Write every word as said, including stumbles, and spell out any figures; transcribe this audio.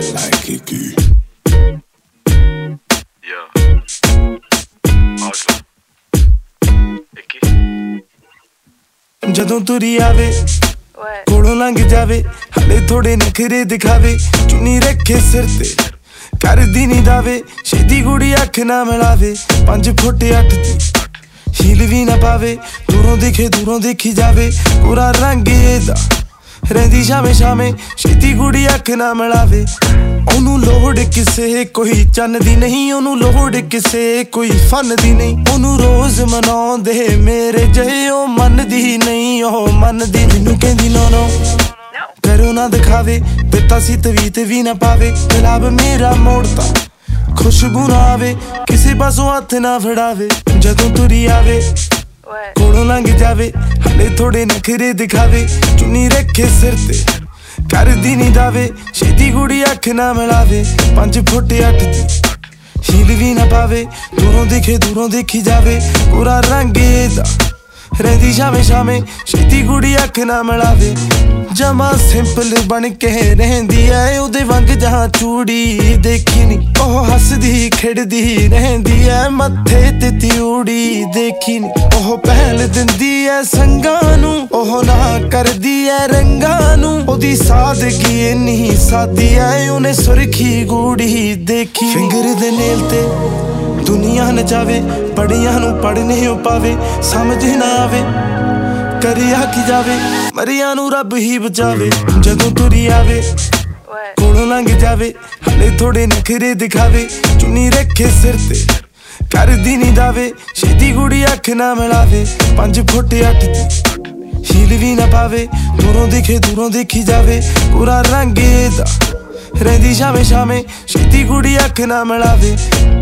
like it good. ਜਦੋਂ ਤੁਰੀ ਆਵੇ ਕੋਲੋਂ ਲੰਘ ਜਾਵੇ ਹਲੇ ਥੋੜੇ ਨਖਰੇ ਦਿਖਾਵੇ ਚੁੰਨੀ ਰੱਖੇ ਸਿਰ ਤੇ ਕਰਦੀ ਨੀ ਦਾਵੇ ਛੇਤੀ ਕੁੜੀ ਅੱਖ ਨਾ ਮਿਲਾਵੇ ਪੰਜ ਫੁੱਟ ਅੱਠ ਦੀ ਹੀਲ ਵੀ ਨਾ ਪਾਵੇ ਦੂਰੋਂ ਦੇਖੇ ਦੂਰੋਂ ਦੇਖੀ ਜਾਵੇ ਪੂਰਾ ਰੰਗ ਇਹਦਾ ਰਹਿੰਦੀ ਸ਼ਾਮੇ ਸ਼ਾਮੇ ਛੇਤੀ ਕੁੜੀ ਅੱਖ ਨਾ ਮਿਲਾਵੇ ਉਹਨੂੰ ਲੋੜ ਕਿਸੇ ਕੋਈ ਚੰਨ ਦੀ ਨਹੀਂ ਉਹਨੂੰ ਲੋੜ ਕਿਸੇ ਕੋਈ ਫਨ ਦੀ ਨਹੀਂ ਉਹਨੂੰ ਰੋਜ਼ ਮਨਾਉਂਦੇ ਮੇਰੇ ਜਿਹੇ ਉਹ ਮੰਨਦੀ ਨਹੀਂ ਉਹ ਮੰਨਦੀ ਮੈਨੂੰ ਕਹਿੰਦੀ ਨੋ ਨੋ ਕਰੋ ਨਾ ਦਿਖਾਵੇ ਦਿੱਤਾ ਸੀ ਤਵੀਤ ਵੀ ਨਾ ਪਾਵੇ ਗੁਲਾਬ ਮੇਰਾ ਮੋੜਤਾ ਖੁਸ਼ਬੂ ਨਾ ਆਵੇ ਕਿਸੇ ਪਾਸੋਂ ਹੱਥ ਨਾ ਫੜਾਵੇ ਜਦੋਂ ਤੁਰੀ ਆਵੇ ਕੋਲੋਂ ਲੰਘ ਜਾਵੇ ਹਲੇ ਥੋੜੇ ਨਖਰੇ ਦਿਖਾਵੇ ਚੁੰਨੀ ਰੱਖੇ ਸਿਰ ਤੇ ਕਰਦੀ ਨੀ ਦਾਵੇ ਛੇਤੀ ਕੁੜੀ ਅੱਖ ਨਾ ਮਿਲਾਵੇ ਪੰਜ ਫੁੱਟ ਅੱਠ ਦੀ ਹੀਲ ਵੀ ਨਾ ਪਾਵੇ ਦੂਰੋਂ ਦੇਖੇ ਦੂਰੋਂ ਦੇਖੀ ਜਾਵੇ ਪੂਰਾ ਰੰਗ ਇਹਦਾ ਰਹਿੰਦੀ ਸ਼ਾਮੇ ਸ਼ਾਮੇ ਛੇਤੀ ਕੁੜੀ ਅੱਖ ਨਾ ਮਿਲਾਵੇ ਜਮਾ ਸਿੰਪਲ ਬਣ ਕੇ ਰਹਿੰਦੀ ਐ ਉਹਦੇ ਵਾਂਗ ਜਹਾਂ ਚੂੜੀ ਦੇਖੀ ਨੀ ਉਹ ਹੱਸਦੀ ਖਿੜਦੀ ਰਹਿੰਦੀ ਐ ਮੱਥੇ ਤੇ ਤਿਉੜੀ ਦੇਖੀ ਨੀ ਉਹ ਪਹਿਲ ਦਿੰਦੀ ਐ ਸੰਗਾਂ ਨੂੰ ਉਹ ਨਾ ਕਰਦੀ ਐ ਰੰਗਾਂ ਨੂੰ ਉਹਦੀ ਸਾਦਗੀ ਇੰਨੀ ਸਾਦੀ ਐ ਉਹਨੇ ਸੁਰਖੀ ਗੂੜੀ ਦੇਖੀ ਫਿੰਗਰ ਦੇ ਨੇਲ ਤੇ ਦੁਨੀਆ ਨਚਾਵੇ ਪੜੀਆਂ ਨੂੰ ਪੜ੍ਹਨੇ ਹੋ ਪਾਵੇ ਸਮਝ ਨਾ ਆਵੇ ਕਰਿਆ ਕੀ ਜਾਵੇ ਮਰਿਆ ਨੂੰ ਰੱਬ ਹੀ ਬਚਾਵੇ ਜਦੋਂ ਤੁਰੀ ਆਵੇ ਕੋਲੋਂ ਲੰਘ ਜਾਵੇ ਹਲੇ ਥੋੜੇ ਨਖਰੇ ਦਿਖਾਵੇ ਚੁੰਨੀ ਰੱਖੇ ਸਿਰ ਤੇ ਕਰਦੀ ਨੀ ਦਾਵੇ ਛੇਤੀ ਕੁੜੀ ਅੱਖ ਨਾ ਮਿਲਾਵੇ ਪੰਜ ਫੁੱਟ ਅੱਠ ਦੀ ਹੀਲ ਵੀ ਨਾ ਪਾਵੇ ਦੂਰੋਂ ਦੇਖੇ ਦੂਰੋਂ ਦੇਖੀ ਜਾਵੇ ਪੂਰਾ ਰੰਗ ਇਹਦਾ ਰਹਿੰਦੀ ਸ਼ਾਮੇ ਸ਼ਾਮੇ ਛੇਤੀ ਕੁੜੀ ਅੱਖ ਨਾ ਮਿਲਾਵੇ